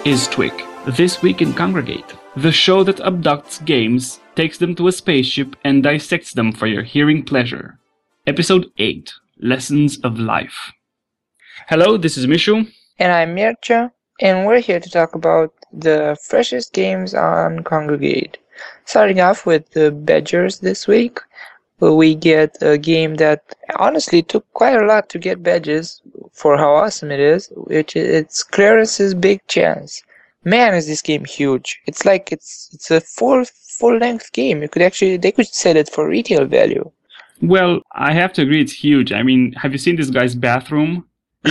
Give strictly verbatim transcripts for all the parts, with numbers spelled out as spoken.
is Twig. This week in Congregate, the show that abducts games, takes them to a spaceship, and dissects them for your hearing pleasure. Episode eight, Lessons of Life. Hello, this is Mishu. And I'm Mircea, and we're here to talk about the freshest games on Congregate. Starting off with the Badgers this week, where we get a game that honestly took quite a lot to get badges for how awesome it is, which is it's Clarence's Big Chance. Man, is this game huge. It's like it's it's a full full length game. You could actually they could sell it for retail value. Well, I have to agree it's huge. I mean, have you seen this guy's bathroom?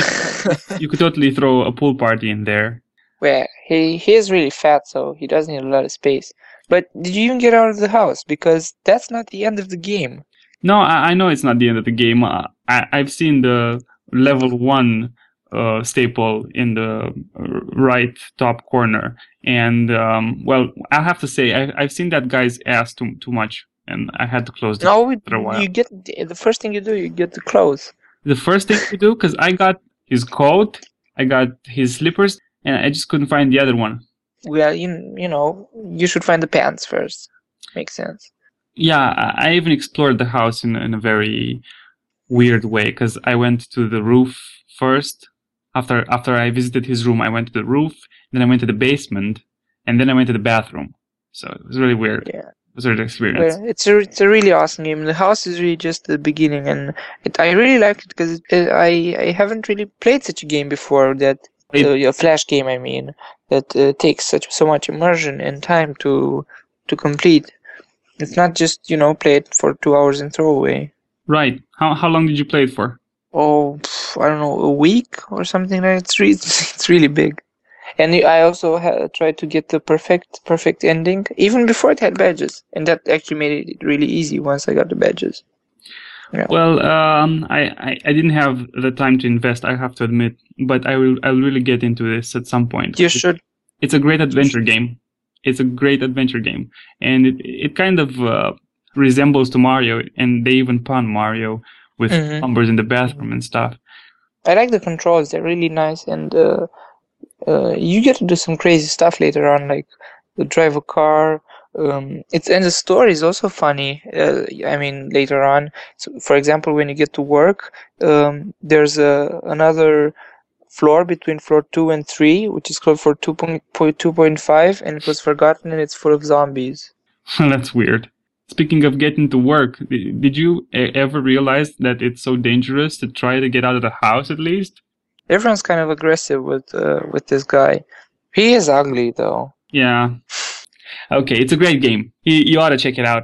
You could totally throw a pool party in there. Well, he, he is really fat, so he does need a lot of space. But did you even get out of the house? Because that's not the end of the game. No, I, I know it's not the end of the game. Uh, I, I've seen the level one uh, staple in the right top corner. And, um, well, I have to say, I, I've seen that guy's ass too, too much. And I had to close the No, for a while. you get the first thing you do, you get the clothes. The first thing you do, because I got his coat, I got his slippers, and I just couldn't find the other one. Well, you, you know, you should find the pants first. Makes sense. Yeah, I, I even explored the house in, in a very weird way, because I went to the roof first. After after I visited his room, I went to the roof, then I went to the basement, and then I went to the bathroom. So it was really weird. Yeah. It was a weird experience. Well, it's a it's a really awesome game. The house is really just the beginning, and it, I really like it because it, I I haven't really played such a game before. That uh, a flash game, I mean, that uh, takes such so much immersion and time to to complete. It's not just, you know, play it for two hours and throw away. Right. How how long did you play it for? Oh, I don't know, a week or something like that. It's re- it's really big. And I also ha- tried to get the perfect perfect ending, even before it had badges. And that actually made it really easy once I got the badges. Yeah. Well, um, I, I, I didn't have the time to invest, I have to admit. But I will I'll really get into this at some point. You should. It's a great adventure game. It's a great adventure game. And it, it kind of uh, resembles to Mario. And they even pun Mario with Mhm. numbers in the bathroom and stuff. I like the controls. They're really nice. And uh, uh, you get to do some crazy stuff later on, like drive a car. Um, it's and the story is also funny. Uh, I mean, later on, so for example, when you get to work, um, there's a another floor between floor two and three, which is called for two point five, and it was forgotten, and it's full of zombies. That's weird. Speaking of getting to work, did you e- ever realize that it's so dangerous to try to get out of the house at least? Everyone's kind of aggressive with uh, with this guy. He is ugly though. Yeah. Okay, it's a great game. You, you ought to check it out.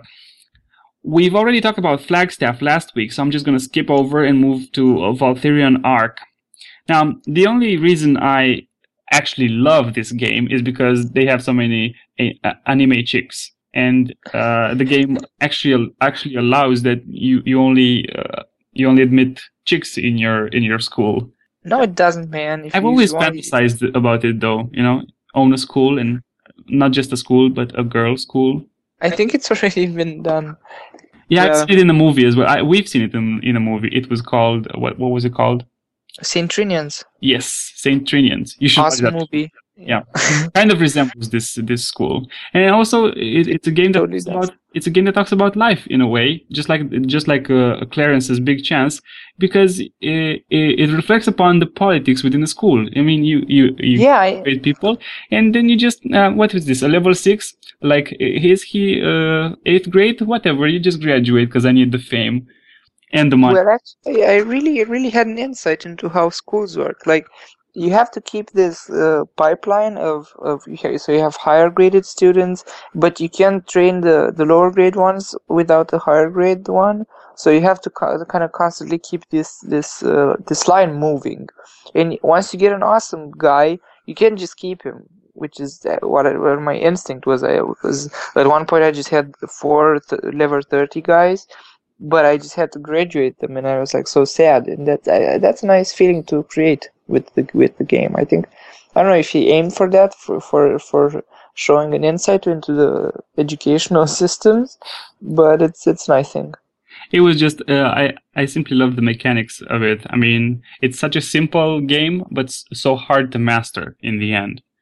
We've already talked about Flagstaff last week, so I'm just going to skip over and move to uh, Valtherion Arc. Now, the only reason I actually love this game is because they have so many uh, anime chicks. And uh, the game actually actually allows that you you only uh, you only admit chicks in your in your school. No, it doesn't, man. If I've you always want- fantasized about it, though. You know, own a school, and not just a school, but a girls' school. I think it's already been done. Yeah, Yeah. I've seen it in a movie as well. I, we've seen it in in a movie. It was called what? What was it called? Saint Trinians. Yes, Saint Trinians. You should watch Awesome that. movie. Yeah, kind of resembles this this school, and also it, it's a game that Totally talks does. about it's a game that talks about life in a way, just like just like uh, Clarence's Big Chance, because it, it, it reflects upon the politics within the school. I mean, you you you Yeah, I, great people, and then you just uh, what is this? A level six? Like is he uh, eighth grade? Whatever. You just graduate because I need the fame and the money. well, actually, I really, I really had an insight into how schools work. Like, you have to keep this uh, pipeline of, of so you have higher graded students, but you can't train the, the lower grade ones without the higher grade one. So you have to co- kind of constantly keep this this uh, this line moving. And once you get an awesome guy, you can't just keep him, which is uh, what, I, what my instinct was. I was at one point I just had four th- level thirty guys. But I just had to graduate them, and I was like so sad. And that I, that's a nice feeling to create with the with the game. I think I don't know if he aimed for that for for for showing an insight into the educational systems, but it's it's a nice thing. It was just uh, I I simply love the mechanics of it. I mean, it's such a simple game, but s- so hard to master in the end.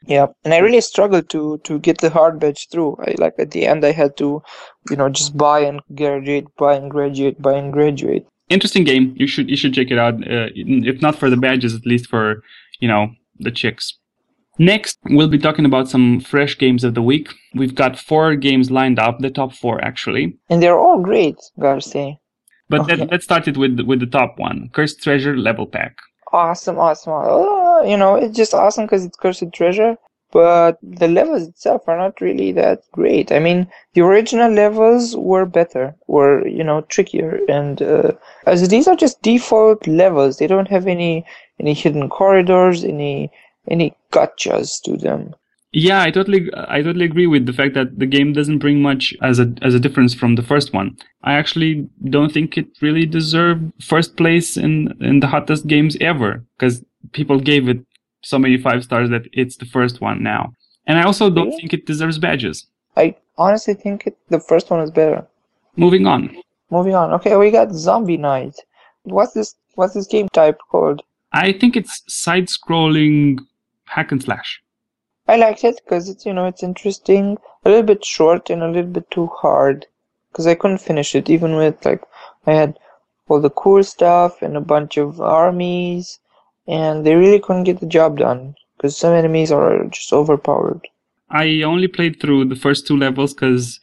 Yeah, and I really struggled to to get the hard badge through. I like at the end I had to, you know, just buy and graduate, buy and graduate, buy and graduate. Interesting game. You should you should check it out. Uh, if not for the badges, at least for you know the chicks. Next, we'll be talking about some fresh games of the week. We've got four games lined up, the top four actually, and they're all great, gotta say. But okay. let, let's start it with with the top one, Cursed Treasure Level Pack. Awesome, awesome. Uh, you know, it's just awesome because it's Cursed Treasure, but the levels itself are not really that great. I mean, the original levels were better, were, you know, trickier, and uh, as these are just default levels, they don't have any any hidden corridors, any any gotchas to them. Yeah, I totally, I totally agree with the fact that the game doesn't bring much as a as a difference from the first one. I actually don't think it really deserved first place in in the hottest games ever, because people gave it so many five stars that it's the first one now. And I also don't really? think it deserves badges. I honestly think it, the first one is better. Moving on. Moving on. Okay, we got Zombie Knight. What's this? What's this game type called? I think it's side-scrolling hack and slash. I liked it because it's, you know, it's interesting, a little bit short and a little bit too hard, because I couldn't finish it, even with, like, I had all the cool stuff and a bunch of armies, and they really couldn't get the job done, because some enemies are just overpowered. I only played through the first two levels because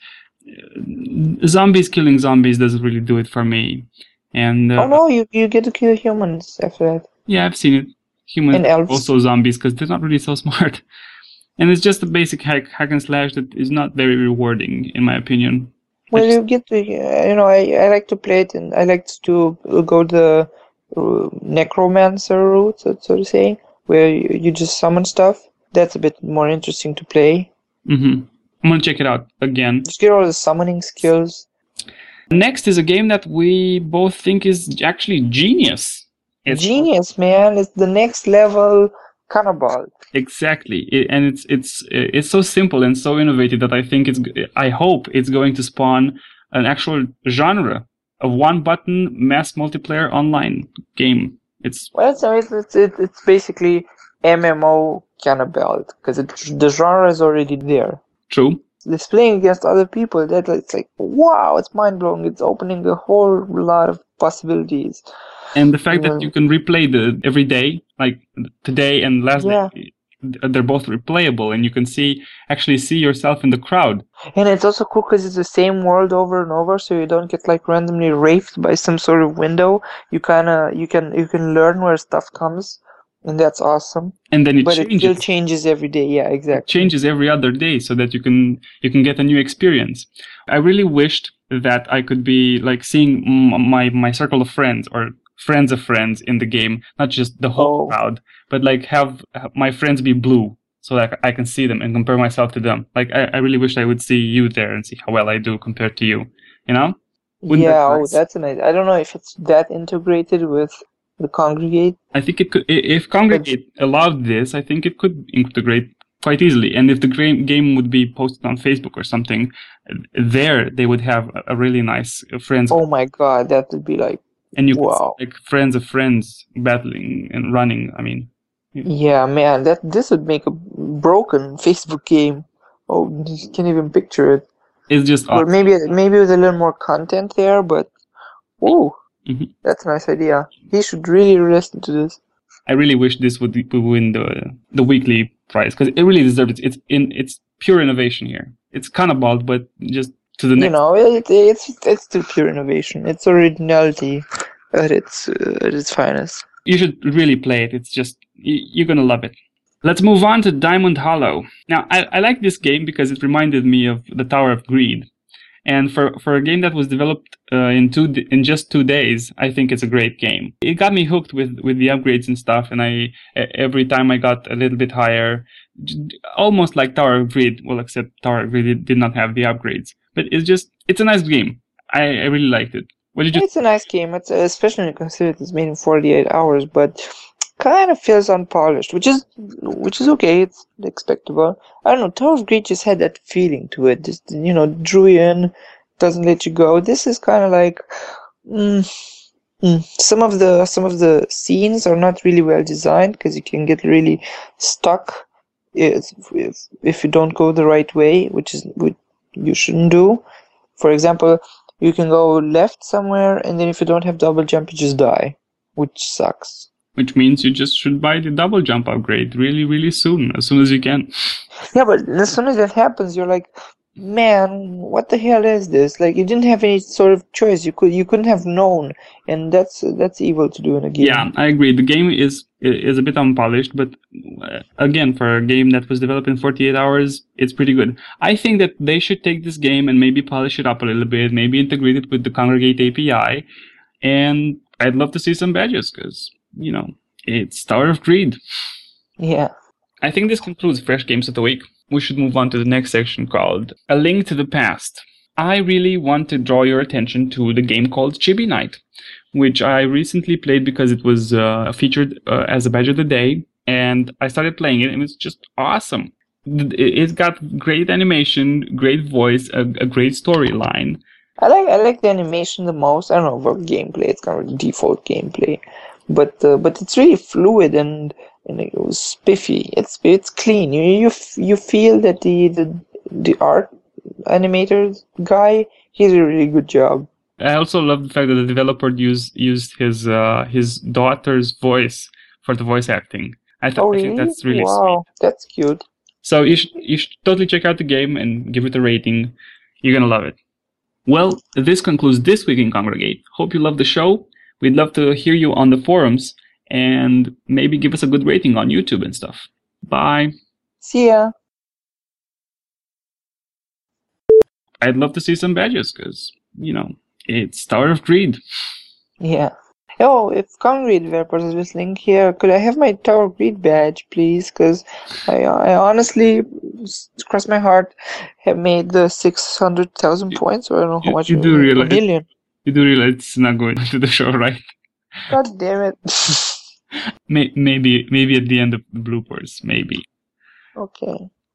zombies killing zombies doesn't really do it for me. And uh, oh no, you, you get to kill humans after that. Yeah, I've seen it. Humans and elves. Also zombies, because they're not really so smart. And it's just a basic hack, hack and slash that is not very rewarding, in my opinion. Well, just, you get to, you know, I, I like to play it, and I like to go the uh, necromancer route, so, so to say, where you, you just summon stuff. That's a bit more interesting to play. Mm-hmm. I'm going to check it out again. Just get all the summoning skills. Next is a game that we both think is actually genius. It's genius, man. It's the next level Cannibal. Exactly, it, and it's it's it's so simple and so innovative that I think it's I hope it's going to spawn an actual genre of one-button mass multiplayer online game. It's well, it's it's it's, it's basically M M O Cannibal, because the genre is already there. True. It's playing against other people. That it's like wow, it's mind blowing. It's opening a whole lot of possibilities. And the fact yeah. that you can replay the every day, like today and last yeah. day, they're both replayable, and you can see actually see yourself in the crowd. And it's also cool because it's the same world over and over, so you don't get like randomly raped by some sort of window. You kind of you can you can learn where stuff comes, and that's awesome. And then it but changes. it still changes every day. Yeah, exactly. It changes every other day, so that you can you can get a new experience. I really wished that I could be like seeing my my circle of friends or friends of friends in the game, not just the whole oh. crowd, but like have my friends be blue so that I can see them and compare myself to them. Like I, I really wish I would see you there and see how well I do compared to you, you know? Wouldn't yeah, that nice? Oh, that's nice. I don't know if it's that integrated with the Congregate. I think it could, if Congregate but, allowed this, I think it could integrate quite easily. And if the game would be posted on Facebook or something, there they would have a really nice friends. Oh my god, that would be like, and you wow. could see, like friends of friends battling and running. I mean, yeah. yeah, man, that this would make a broken Facebook game. Oh, you can't even picture it. It's just awesome. Or maybe maybe with a little more content there, but oh, mm-hmm. that's a nice idea. He should really listen to this. I really wish this would win the the weekly prize because it really deserves it. It's in it's pure innovation here. It's kind of bald, but just. To the next. You know, it, it's it's still pure innovation. It's originality at its uh, at its finest. You should really play it. It's just you're gonna love it. Let's move on to Diamond Hollow. Now, I, I like this game because it reminded me of the Tower of Greed, and for, for a game that was developed uh, in two in just two days, I think it's a great game. It got me hooked with, with the upgrades and stuff, and I every time I got a little bit higher, almost like Tower of Greed. Well, except Tower of Greed did not have the upgrades. But it's just, it's a nice game. I, I really liked it. What did you? It's a nice game, it's, especially when you consider it's made in forty-eight hours, but kind of feels unpolished, which is which is okay. It's expectable. I don't know. Tower of Greed just had that feeling to it. Just, you know, drew you in, doesn't let you go. This is kind of like mm, mm. some of the some of the scenes are not really well designed because you can get really stuck is if if you don't go the right way, which is what you shouldn't do. For example, you can go left somewhere, and then if you don't have double jump, you just die, which sucks. Which means you just should buy the double jump upgrade really, really soon, as soon as you can. Yeah, but as soon as that happens, you're like, man, what the hell is this? Like, you didn't have any sort of choice. You could, you couldn't have known, and that's that's evil to do in a game. Yeah, I agree. The game is is a bit unpolished, but uh, again, for a game that was developed in forty-eight hours, it's pretty good. I think that they should take this game and maybe polish it up a little bit, maybe integrate it with the Kongregate A P I, and I'd love to see some badges because, you know, it's Tower of Greed. Yeah. I think this concludes Fresh Games of the Week. We should move on to the next section called A Link to the Past. I really want to draw your attention to the game called Chibi Night, which I recently played because it was uh, featured uh, as a badge of the day, and I started playing it, and it's just awesome. It's got great animation, great voice, a, a great storyline. I like I like the animation the most. I don't know about gameplay; it's kind of the default gameplay, but uh, but it's really fluid and and it was spiffy. It's it's clean. You you you feel that the the the art animator guy, he did a really good job. I also love the fact that the developer used used his uh, his daughter's voice for the voice acting. I, th- Oh, I think really? that's really Wow, sweet. that's cute. So you should you should totally check out the game and give it a rating. You're gonna love it. Well, this concludes this week in Kongregate. Hope you love the show. We'd love to hear you on the forums and maybe give us a good rating on YouTube and stuff. Bye. See ya. I'd love to see some badges because, you know, it's Tower of Greed. Yeah. Oh, if Kongregate developers is listening here, could I have my Tower of Greed badge, please? Because I, I honestly, across my heart, have made the six hundred thousand points, or I don't know how You, much. you do a realize million. You do realize it's not going to the show, right? God damn it. May, maybe maybe at the end of the bloopers, maybe. Okay.